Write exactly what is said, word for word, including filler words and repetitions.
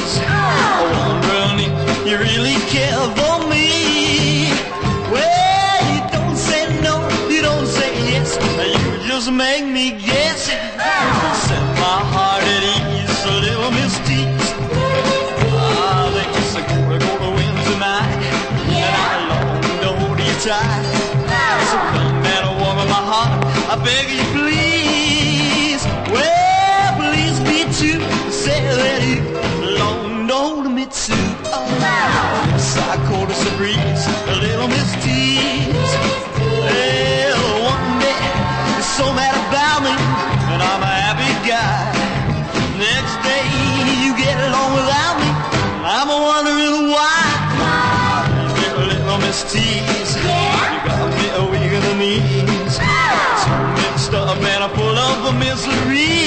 tease. Oh, wondering if you really care for me. Well, you don't say no, you don't say yes, you just make me guess. Set my heart at ease, a little Miss Tease. Ah, there's a gonna go to win tonight, and I long to hold you tight. So come and warm my heart, I beg you please. Well, please be true, say that you long to hold me too. Oh, yes, I caught us a breeze, a little Miss Tease. Well, one day you're so mad about me, and I'm a happy guy. Next day you get along without me, I'm wondering why. You little Miss Tease, you got me weak in the knees, so mixed up and I'm full of misery.